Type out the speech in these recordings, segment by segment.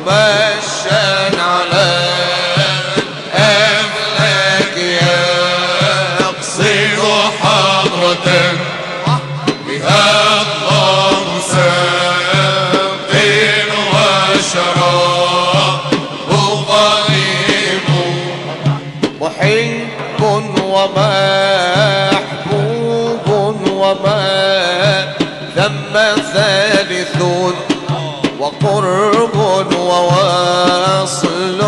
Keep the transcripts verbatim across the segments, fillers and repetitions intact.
مشان على أهلك يقصد حضرتك بها الله ساق وشراب غريب محب ومحبوب وما ثم ثالث وقرب وواصل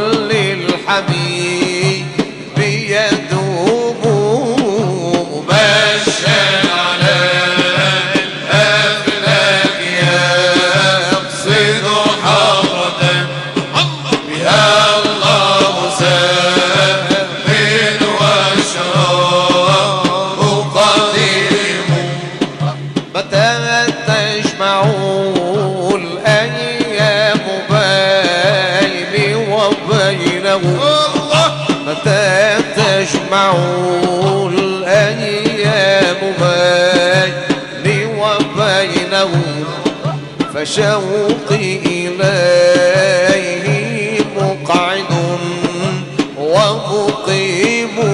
للحبيب يدوب مبشر على الأفلاك يقصد حضرتك بها الله ساق وشراب قديم متى تجمع الأيام بيني وبينه متى تجمع الأيام بيني وبينه فشوقي إليه مقعد ومقيم